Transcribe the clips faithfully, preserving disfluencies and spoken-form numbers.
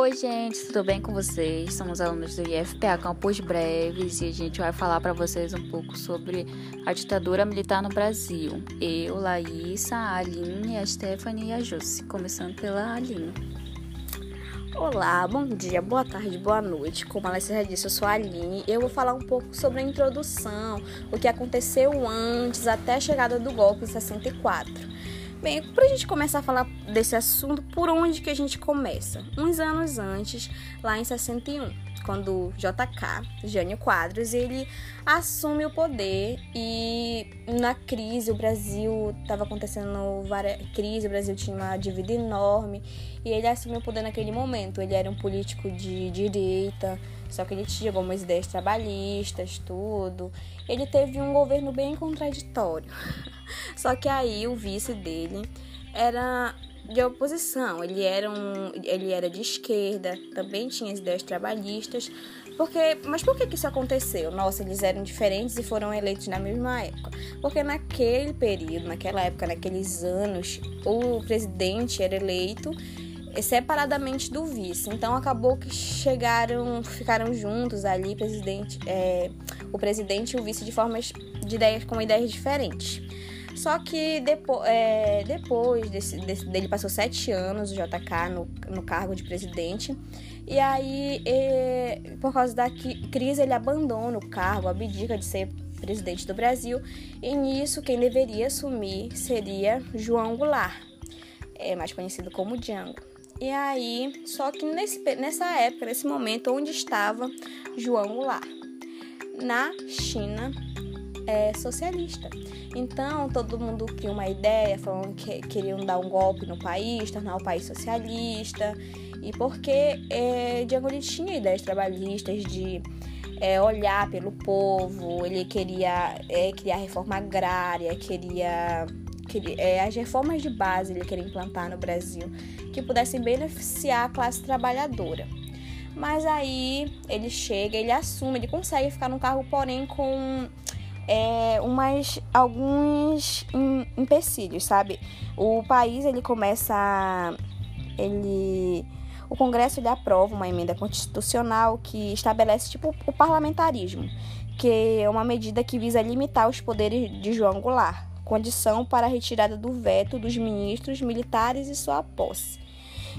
Oi, gente, tudo bem com vocês? Somos alunos do I F P A Campus Breves e a gente vai falar para vocês um pouco sobre a ditadura militar no Brasil. Eu, Laísa, a Aline, a Stephanie e a Jussi. Começando pela Aline. Olá, bom dia, boa tarde, boa noite. Como a Alessia já disse, eu sou a Aline e eu vou falar um pouco sobre a introdução, o que aconteceu antes, até a chegada do golpe em sessenta e quatro. Bem, para a gente começar a falar desse assunto, por onde que a gente começa? Uns anos antes, lá em sessenta e um, quando J K, Jânio Quadros, ele assume o poder e na crise, o Brasil estava acontecendo várias crises, o Brasil tinha uma dívida enorme e ele assume o poder naquele momento. Ele era um político de direita, só que ele tinha algumas ideias trabalhistas, tudo. Ele teve um governo bem contraditório. Só que aí o vice dele era de oposição, ele era, um, ele era de esquerda, também tinha as ideias trabalhistas. Porque, mas por que, que isso aconteceu? Nossa, eles eram diferentes e foram eleitos na mesma época. Porque naquele período, naquela época, naqueles anos, o presidente era eleito separadamente do vice. Então acabou que chegaram, ficaram juntos ali, presidente, é, o presidente e o vice de formas de ideias com ideias diferentes. Só que depois, é, depois desse, desse, dele passou sete anos, o J K, no, no cargo de presidente. E aí, é, por causa da crise, ele abandona o cargo, abdica de ser presidente do Brasil. E nisso, quem deveria assumir seria João Goulart, é, mais conhecido como Jango. E aí, só que nesse, nessa época, nesse momento, onde estava João Goulart? Na China é, socialista. Então, todo mundo criou uma ideia, falando que queriam dar um golpe no país, tornar o país socialista. E porque é, Jango tinha ideias trabalhistas de é, olhar pelo povo, ele queria é, criar reforma agrária, queria... queria é, as reformas de base ele queria implantar no Brasil, que pudessem beneficiar a classe trabalhadora. Mas aí ele chega, ele assume, ele consegue ficar no cargo, porém com é, umas, alguns empecilhos, sabe? O país, ele começa a, ele, o Congresso, ele aprova uma emenda constitucional que estabelece tipo o parlamentarismo, que é uma medida que visa limitar os poderes de João Goulart, condição para a retirada do veto dos ministros militares e sua posse.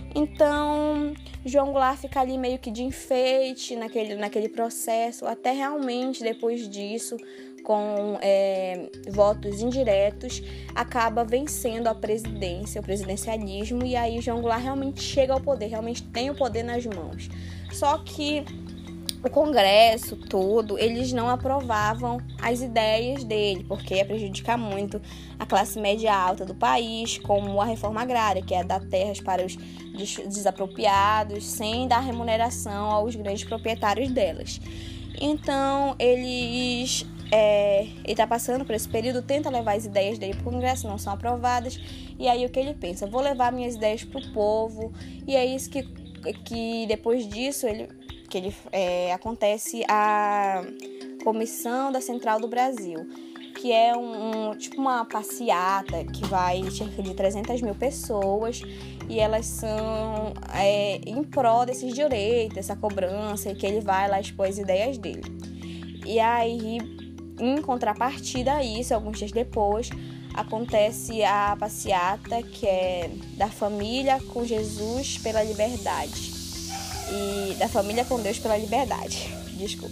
Então, João Goulart fica ali meio que de enfeite naquele, naquele processo, até realmente depois disso, com é, votos indiretos, acaba vencendo a presidência, o presidencialismo, e aí João Goulart realmente chega ao poder, realmente tem o poder nas mãos. Só que o Congresso todo, eles não aprovavam as ideias dele, porque ia prejudicar muito a classe média alta do país, como a reforma agrária, que é dar terras para os desapropriados, sem dar remuneração aos grandes proprietários delas. Então, eles... É, ele está passando por esse período, tenta levar as ideias dele para o Congresso, não são aprovadas, e aí o que ele pensa? Vou levar minhas ideias para o povo, e é isso que, que depois disso, ele... que ele, é, acontece a Comissão da Central do Brasil, que é um, um, tipo uma passeata que vai cerca de trezentas mil pessoas e elas são é, em prol desses direitos, essa cobrança, e que ele vai lá expor as ideias dele. E aí, em contrapartida a isso, alguns dias depois, acontece a passeata que é da Família com Jesus pela Liberdade. E da Família com Deus pela Liberdade, desculpa.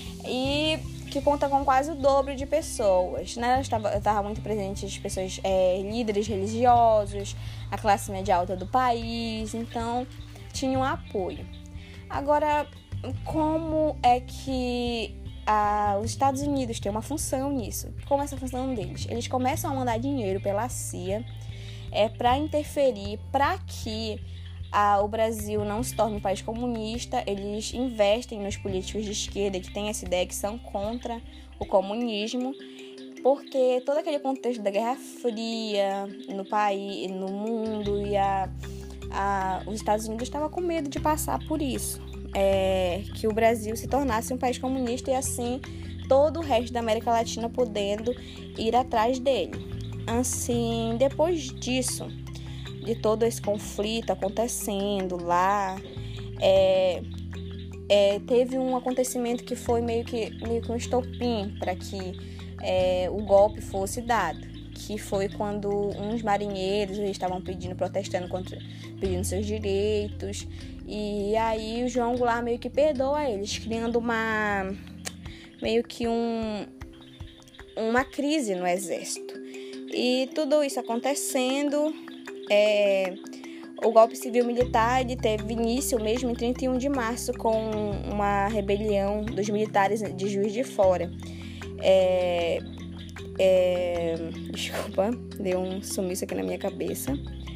E que conta com quase o dobro de pessoas, né? Estava, estava muito presente as pessoas, é, líderes religiosos, a classe média alta do país, então tinham apoio. Agora, como é que a, os Estados Unidos têm uma função nisso? Como é essa função deles? Eles começam a mandar dinheiro pela C I A é, para interferir, para que Ah, o Brasil não se torne um país comunista. Eles investem nos políticos de esquerda que têm essa ideia, que são contra o comunismo, porque todo aquele contexto da Guerra Fria no país, no mundo, e a, a, os Estados Unidos estavam com medo de passar por isso, é, que o Brasil se tornasse um país comunista e assim todo o resto da América Latina podendo ir atrás dele. Assim, depois disso, de todo esse conflito acontecendo lá, é, é, teve um acontecimento que foi meio que, meio que um estopim para que é, o golpe fosse dado, que foi quando uns marinheiros eles estavam pedindo, protestando contra, pedindo seus direitos, e aí o João Goulart meio que perdoa eles, criando uma meio que um, uma crise no exército. E tudo isso acontecendo, é, o golpe civil-militar ele teve início mesmo em trinta e um de março com uma rebelião dos militares de Juiz de Fora. É, é, desculpa, deu um sumiço aqui na minha cabeça.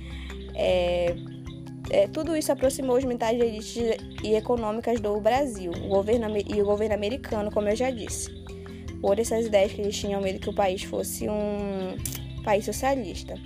É, é, tudo isso aproximou os militares de elites e econômicas do Brasil o governo, e o governo americano, como eu já disse, por essas ideias que eles tinham medo que o país fosse um país socialista.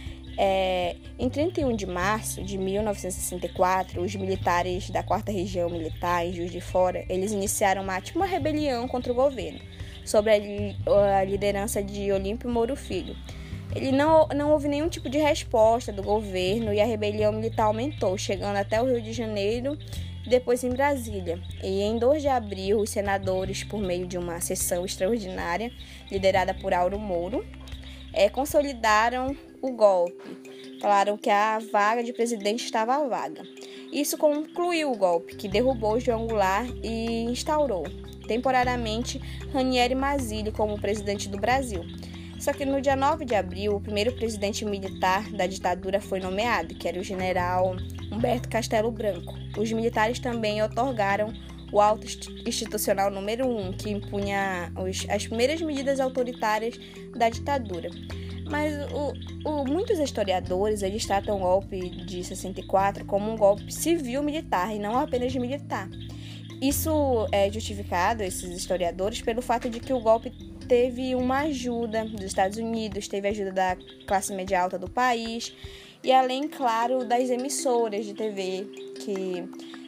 É, em trinta e um de março de mil novecentos e sessenta e quatro, os militares da quarta Região Militar, em Juiz de Fora, eles iniciaram uma, tipo, uma rebelião contra o governo, sobre a, li, a liderança de Olímpio Mouro Filho. Ele não, não houve nenhum tipo de resposta do governo e a rebelião militar aumentou, chegando até o Rio de Janeiro e depois em Brasília. E em dois de abril, os senadores, por meio de uma sessão extraordinária, liderada por Auro Mouro, É, consolidaram o golpe. Falaram que a vaga de presidente estava vaga. Isso concluiu o golpe, que derrubou João Goulart e instaurou temporariamente Ranieri Mazzilli como presidente do Brasil. Só que no dia nove de abril, o primeiro presidente militar da ditadura foi nomeado, que era o general Humberto Castelo Branco. Os militares também otorgaram o Auto Institucional número um, que impunha os, as primeiras medidas autoritárias da ditadura. Mas o, o, muitos historiadores eles tratam o golpe de sessenta e quatro como um golpe civil-militar e não apenas militar. Isso é justificado, esses historiadores, pelo fato de que o golpe teve uma ajuda dos Estados Unidos, teve ajuda da classe média alta do país e além, claro, das emissoras de T V, que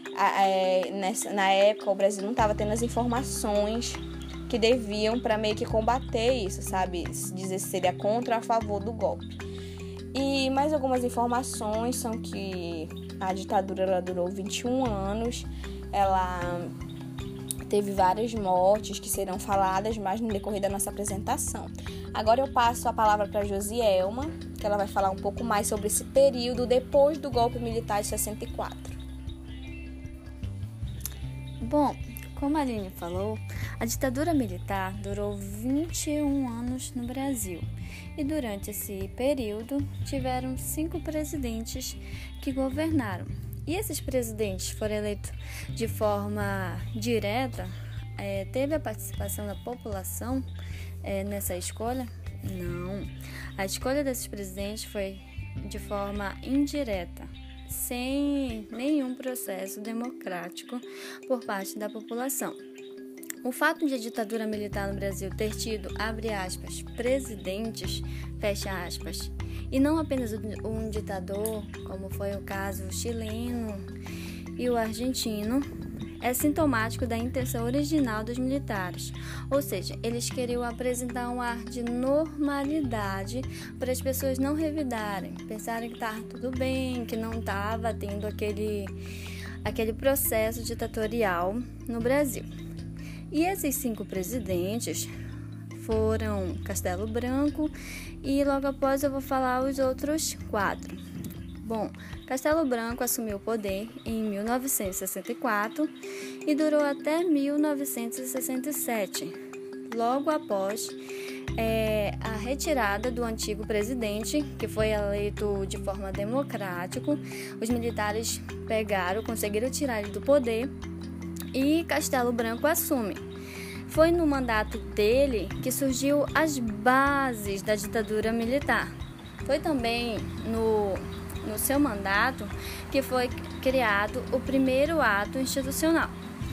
é, nessa, na época o Brasil não estava tendo as informações que deviam para meio que combater isso, sabe? Dizer se seria contra ou a favor do golpe. E mais algumas informações são que a ditadura ela durou vinte e um anos, ela teve várias mortes que serão faladas mais no decorrer da nossa apresentação. Agora eu passo a palavra para a Josielma, que ela vai falar um pouco mais sobre esse período depois do golpe militar de sessenta e quatro. Bom, como a Aline falou, a ditadura militar durou vinte e um anos no Brasil e durante esse período tiveram cinco presidentes que governaram. E esses presidentes foram eleitos de forma direta? É, teve a participação da população é, nessa escolha? Não. A escolha desses presidentes foi de forma indireta, sem nenhum processo democrático por parte da população. O fato de a ditadura militar no Brasil ter tido, abre aspas, presidentes, fecha aspas, e não apenas um ditador, como foi o caso chileno e o argentino, é sintomático da intenção original dos militares, ou seja, eles queriam apresentar um ar de normalidade para as pessoas não revidarem, pensarem que estava tudo bem, que não estava tendo aquele, aquele processo ditatorial no Brasil. E esses cinco presidentes foram Castelo Branco e logo após eu vou falar os outros quatro. Bom, Castelo Branco assumiu o poder em mil novecentos e sessenta e quatro e durou até mil novecentos e sessenta e sete, logo após é, a retirada do antigo presidente, que foi eleito de forma democrática. Os militares pegaram, conseguiram tirar ele do poder e Castelo Branco assume. Foi no mandato dele que surgiu as bases da ditadura militar. Foi também no, no seu mandato que foi criado o primeiro ato institucional.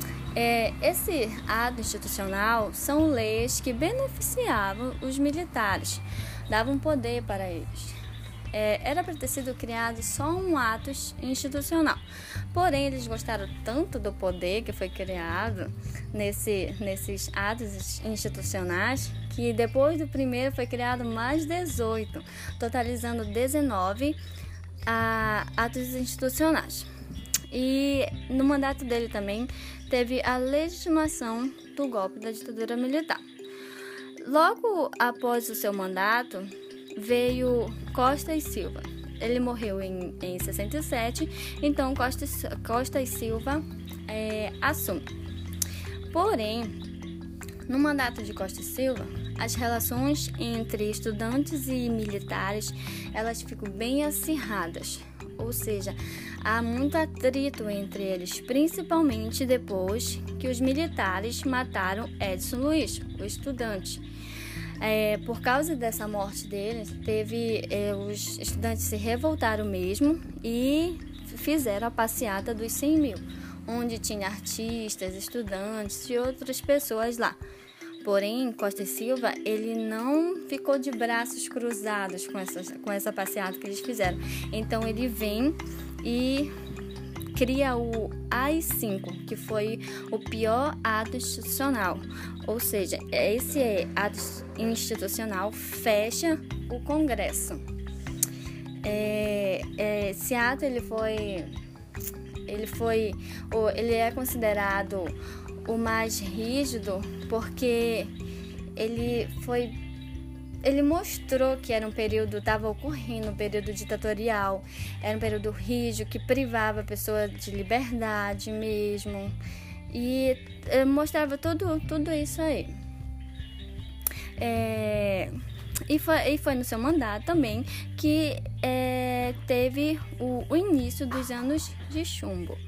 É, esse ato institucional são leis que beneficiavam os militares, davam poder para eles. É, era para ter sido criado só um ato institucional. Porém, eles gostaram tanto do poder que foi criado nesse, nesses atos institucionais que depois do primeiro foi criado mais dezoito, totalizando dezenove a, atos institucionais. E no mandato dele também teve a legitimação do golpe da ditadura militar. Logo após o seu mandato, veio Costa e Silva. Ele morreu em, em sessenta e sete, então Costa, Costa e Silva é, assume. Porém, no mandato de Costa e Silva, as relações entre estudantes e militares, elas ficam bem acirradas. Ou seja, há muito atrito entre eles, principalmente depois que os militares mataram Edson Luiz, o estudante. É, por causa dessa morte dele, teve, é, os estudantes se revoltaram mesmo e fizeram a passeata dos cem mil, onde tinha artistas, estudantes e outras pessoas lá. Porém, Costa e Silva, ele não ficou de braços cruzados com essa, com essa passeata que eles fizeram. Então, ele vem e cria o A I cinco, que foi o pior ato institucional. Ou seja, esse ato institucional fecha o Congresso. É, é, esse ato ele foi, ele foi, ele é considerado o mais rígido porque ele foi, ele mostrou que era um período, estava ocorrendo um período ditatorial, era um período rígido que privava a pessoa de liberdade mesmo, e é, mostrava tudo, tudo isso aí. É, e, foi, e foi no seu mandato também que é, teve o, o início dos anos de chumbo.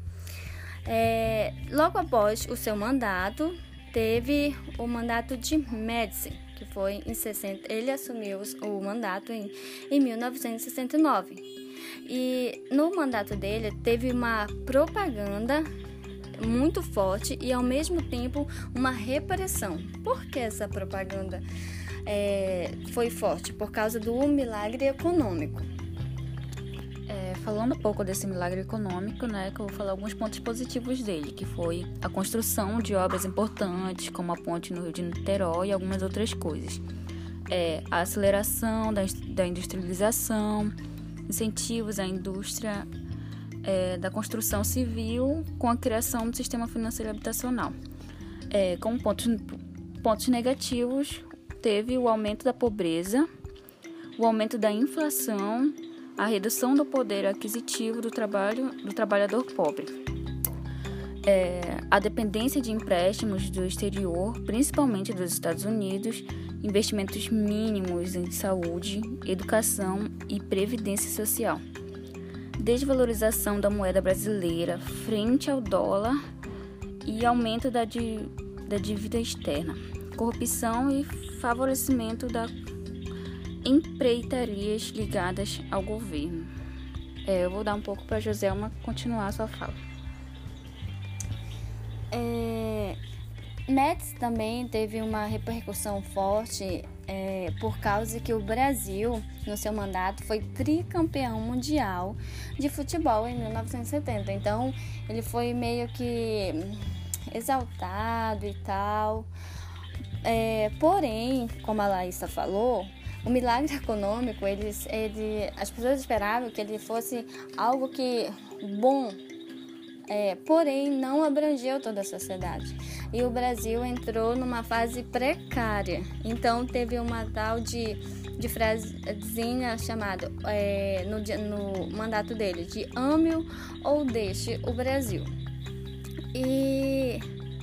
É, logo após o seu mandato, teve o mandato de Médici, que foi em sessenta. Ele assumiu o mandato em, em mil novecentos e sessenta e nove. E no mandato dele teve uma propaganda muito forte e ao mesmo tempo uma repressão. Por que essa propaganda é, foi forte? Por causa do milagre econômico. É, falando um pouco desse milagre econômico, né, que eu vou falar alguns pontos positivos dele, que foi a construção de obras importantes, como a ponte no Rio de Niterói e algumas outras coisas. É, a aceleração da, da industrialização, incentivos à indústria é, da construção civil com a criação do sistema financeiro habitacional. É, como pontos, pontos negativos, teve o aumento da pobreza, o aumento da inflação, a redução do poder aquisitivo do, trabalho, do trabalhador pobre, é, a dependência de empréstimos do exterior, principalmente dos Estados Unidos, investimentos mínimos em saúde, educação e previdência social, desvalorização da moeda brasileira frente ao dólar e aumento da, di, da dívida externa, corrupção e favorecimento da empreitarias ligadas ao governo. É, eu vou dar um pouco para a Joselma continuar a sua fala. É, Médici também teve uma repercussão forte é, por causa que o Brasil, no seu mandato, foi tricampeão mundial de futebol em mil novecentos e setenta. Então, ele foi meio que exaltado e tal. É, porém, como a Laísa falou, o milagre econômico, eles, ele, as pessoas esperavam que ele fosse algo que bom, é, porém não abrangeu toda a sociedade. E o Brasil entrou numa fase precária. Então teve uma tal de, de frasezinha chamada, é, no, no mandato dele, de ame-o ou deixe o Brasil. E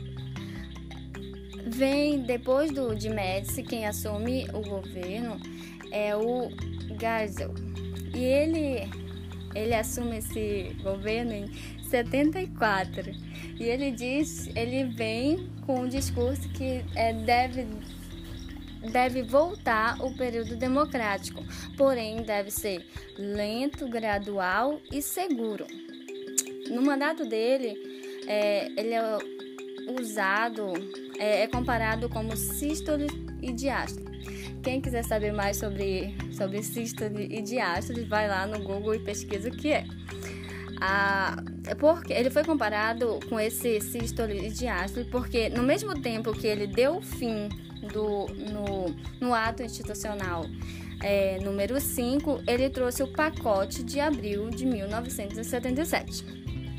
vem, depois do, de Médici, quem assume o governo é o Geisel. E ele, ele assume esse governo em setenta e quatro. E ele diz, ele vem com um discurso que é, deve, deve voltar o período democrático, porém deve ser lento, gradual e seguro. No mandato dele, é, ele é usado, é, é comparado como sístole e diástole. Quem quiser saber mais sobre, sobre sístole e diástole, vai lá no Google e pesquisa o que é. Ah, porque ele foi comparado com esse sístole e diástole porque no mesmo tempo que ele deu fim do, no, no ato institucional é, número cinco, ele trouxe o pacote de abril de mil novecentos e setenta e sete.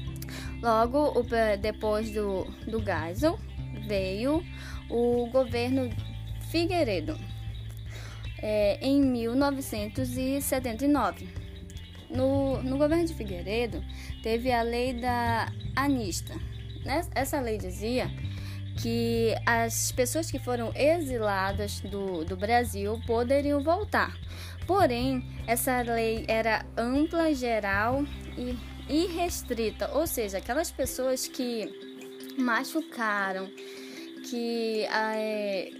Logo, o, depois do, do Geisel, veio o governo Figueiredo, é, em mil novecentos e setenta e nove. No, no governo de Figueiredo, teve a lei da anistia. Essa lei dizia que as pessoas que foram exiladas do, do Brasil poderiam voltar. Porém, essa lei era ampla, geral e irrestrita, ou seja, aquelas pessoas que machucaram, que é,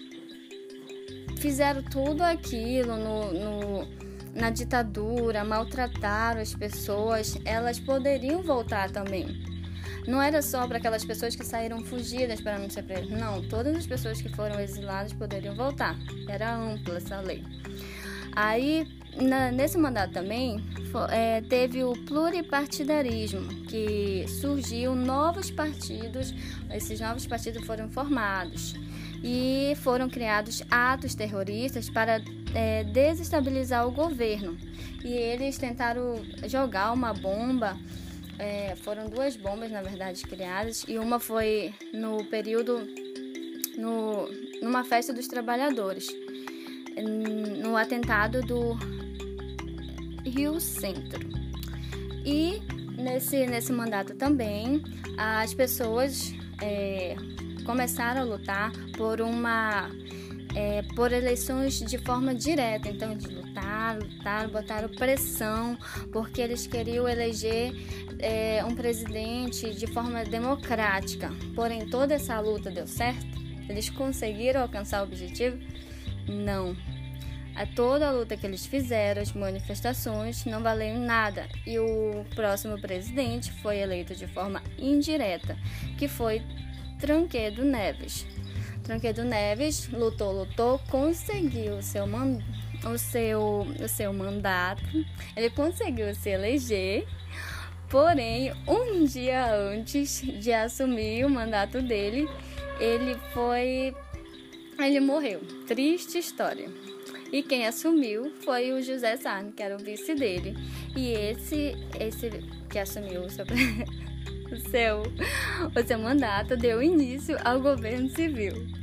fizeram tudo aquilo no, no, na ditadura, maltrataram as pessoas, elas poderiam voltar também. Não era só para aquelas pessoas que saíram fugidas para não ser presas. Não, todas as pessoas que foram exiladas poderiam voltar. Era ampla essa lei. Aí, na, nesse mandato também, é, teve o pluripartidarismo, que surgiu novos partidos. Esses novos partidos foram formados e foram criados atos terroristas para é, desestabilizar o governo. E eles tentaram jogar uma bomba. É, foram duas bombas, na verdade, criadas, e uma foi no período, no, numa festa dos trabalhadores, no atentado do Rio Centro. E nesse, nesse mandato também, as pessoas é, começaram a lutar por uma... É, por eleições de forma direta. Então eles lutaram, lutaram, botaram pressão, porque eles queriam eleger é, um presidente de forma democrática. Porém, toda essa luta deu certo? Eles conseguiram alcançar o objetivo? Não. A toda a luta que eles fizeram, as manifestações, não valeram nada. E o próximo presidente foi eleito de forma indireta, que foi Tancredo Neves. Tancredo Neves lutou, lutou, conseguiu o seu, man, o, seu, o seu mandato, ele conseguiu se eleger, porém, um dia antes de assumir o mandato dele, ele foi, ele morreu. Triste história. E quem assumiu foi o José Sarney, que era o vice dele. E esse, esse que assumiu o seu, o seu, o seu mandato deu início ao governo civil.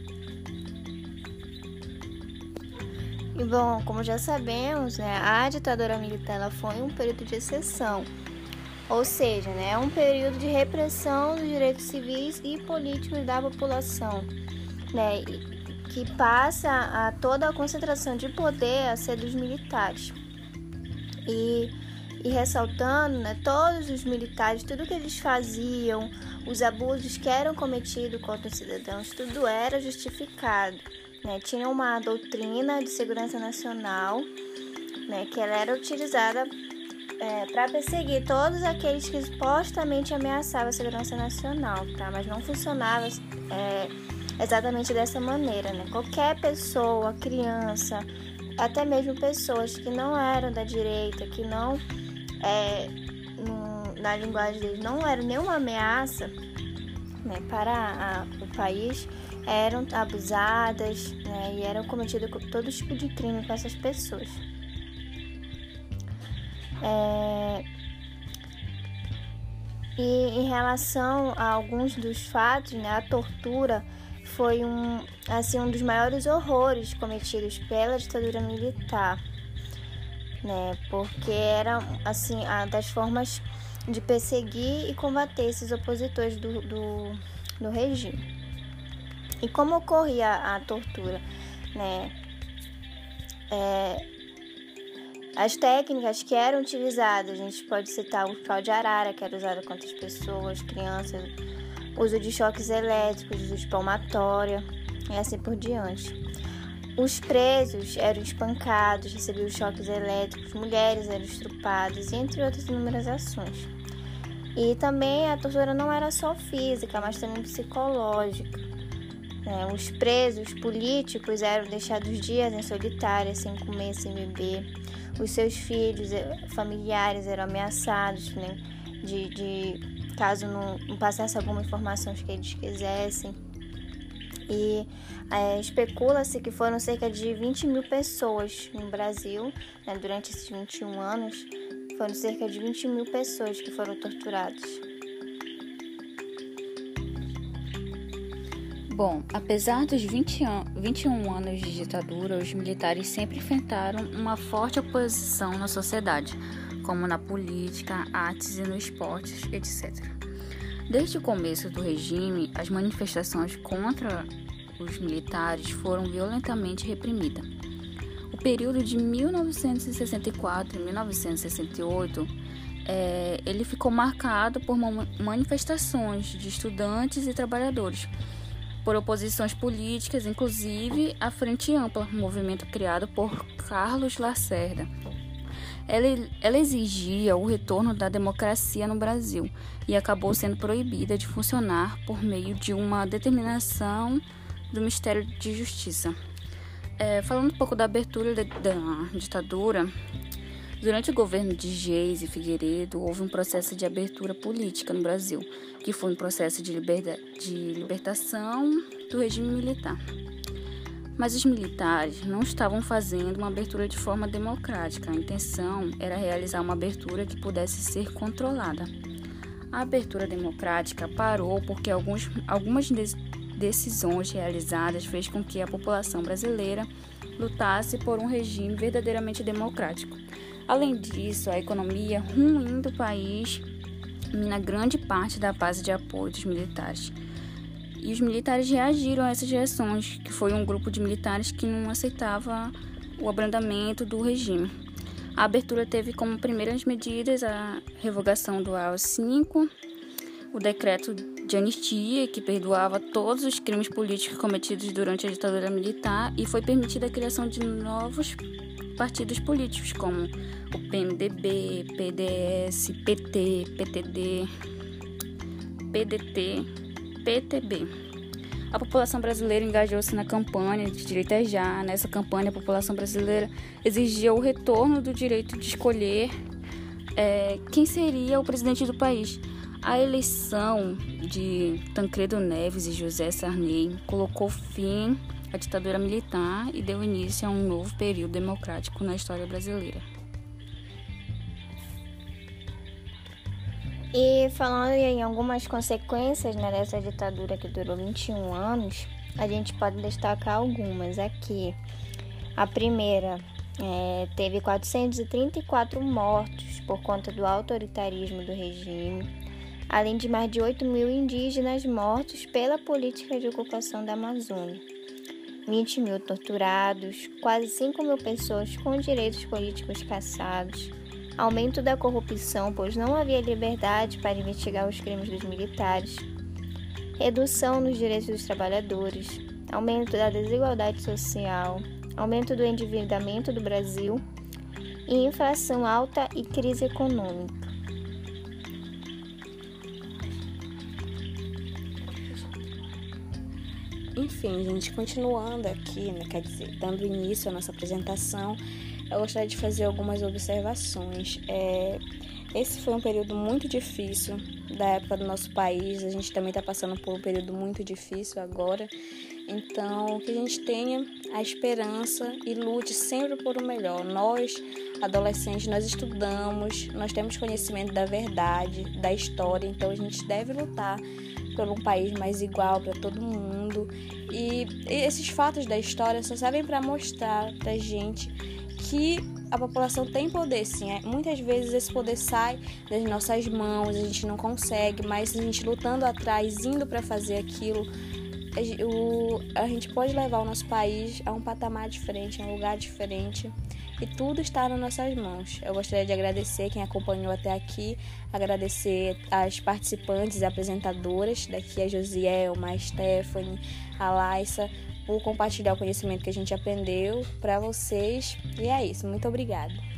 E bom, como já sabemos, né, a ditadura militar ela foi um período de exceção, ou seja, né, é um período de repressão dos direitos civis e políticos da população, né, que passa a toda a concentração de poder a ser dos militares. E, e ressaltando, né, todos os militares, tudo que eles faziam, os abusos que eram cometidos contra os cidadãos, tudo era justificado. Né, tinha uma doutrina de segurança nacional, né, que ela era utilizada é, para perseguir todos aqueles que supostamente ameaçavam a segurança nacional, tá? Mas não funcionava é, exatamente dessa maneira. Né? Qualquer pessoa, criança, até mesmo pessoas que não eram da direita, que não, é, no, na linguagem deles, não eram nenhuma ameaça, né, para a, o país, eram abusadas, né, e eram cometidos todo tipo de crime com essas pessoas. É... E em relação a alguns dos fatos, né, a tortura foi um, assim, um dos maiores horrores cometidos pela ditadura militar, né, porque era assim, a das formas de perseguir e combater esses opositores do, do, do regime. E como ocorria a, a tortura, né? É, as técnicas que eram utilizadas, a gente pode citar o pau de arara, que era usado contra as pessoas, crianças, uso de choques elétricos, uso de palmatória e assim por diante. Os presos eram espancados, recebiam choques elétricos, mulheres eram estrupadas, entre outras inúmeras ações. E também a tortura não era só física, mas também psicológica. É, os presos políticos eram deixados dias em solitária, sem comer, sem beber. Os seus filhos, familiares eram ameaçados, né, de, de caso não, não passasse alguma informação que eles quisessem. E é, especula-se que foram cerca de vinte mil pessoas no Brasil, né, durante esses vinte e um anos, foram cerca de vinte mil pessoas que foram torturadas. Bom, apesar dos vinte an- vinte e um anos de ditadura, os militares sempre enfrentaram uma forte oposição na sociedade, como na política, artes e no esportes, etcétera. Desde o começo do regime, as manifestações contra os militares foram violentamente reprimidas. O período de mil novecentos e sessenta e quatro e mil novecentos e sessenta e oito, é, ele ficou marcado por manifestações de estudantes e trabalhadores, por oposições políticas, inclusive a Frente Ampla, um movimento criado por Carlos Lacerda. Ela, ela exigia o retorno da democracia no Brasil e acabou sendo proibida de funcionar por meio de uma determinação do Ministério de Justiça. É, falando um pouco da abertura da, da ditadura, durante o governo de Geis e Figueiredo, houve um processo de abertura política no Brasil, que foi um processo de, liberda, de libertação do regime militar. Mas os militares não estavam fazendo uma abertura de forma democrática. A intenção era realizar uma abertura que pudesse ser controlada. A abertura democrática parou porque alguns, algumas decisões realizadas fez com que a população brasileira lutasse por um regime verdadeiramente democrático. Além disso, a economia ruim do país mina grande parte da base de apoio dos militares. E os militares reagiram a essas reações, que foi um grupo de militares que não aceitava o abrandamento do regime. A abertura teve como primeiras medidas a revogação do A I cinco, o decreto de anistia, que perdoava todos os crimes políticos cometidos durante a ditadura militar, e foi permitida a criação de novos partidos políticos, como o P M D B, P D S, P T, P T D, P D T, P T B. A população brasileira engajou-se na campanha de Direito é Já. Nessa campanha, a população brasileira exigia o retorno do direito de escolher é, quem seria o presidente do país. A eleição de Tancredo Neves e José Sarney colocou fim à ditadura militar e deu início a um novo período democrático na história brasileira. E falando em algumas consequências, né, dessa ditadura que durou vinte e um anos, a gente pode destacar algumas aqui. A primeira, é, teve quatrocentos e trinta e quatro mortos por conta do autoritarismo do regime, além de mais de oito mil indígenas mortos pela política de ocupação da Amazônia, vinte mil torturados, quase cinco mil pessoas com direitos políticos cassados, aumento da corrupção, pois não havia liberdade para investigar os crimes dos militares, redução nos direitos dos trabalhadores, aumento da desigualdade social, aumento do endividamento do Brasil e inflação alta e crise econômica. Enfim, gente, continuando aqui, né, quer dizer, dando início à nossa apresentação, eu gostaria de fazer algumas observações. É, esse foi um período muito difícil da época do nosso país, a gente também está passando por um período muito difícil agora, então que a gente tenha a esperança e lute sempre por o melhor. Nós, adolescentes, nós estudamos, nós temos conhecimento da verdade, da história, então a gente deve lutar por um país mais igual para todo mundo, e esses fatos da história só servem para mostrar pra gente que a população tem poder, sim. Muitas vezes esse poder sai das nossas mãos, a gente não consegue, mas a gente lutando atrás, indo para fazer aquilo, a gente pode levar o nosso país a um patamar diferente, a um lugar diferente, e tudo está nas nossas mãos. Eu gostaria de agradecer quem acompanhou até aqui, agradecer as participantes e apresentadoras, daqui a Josielma, a Stephanie, a Laissa, por compartilhar o conhecimento que a gente aprendeu para vocês. E é isso, muito obrigada.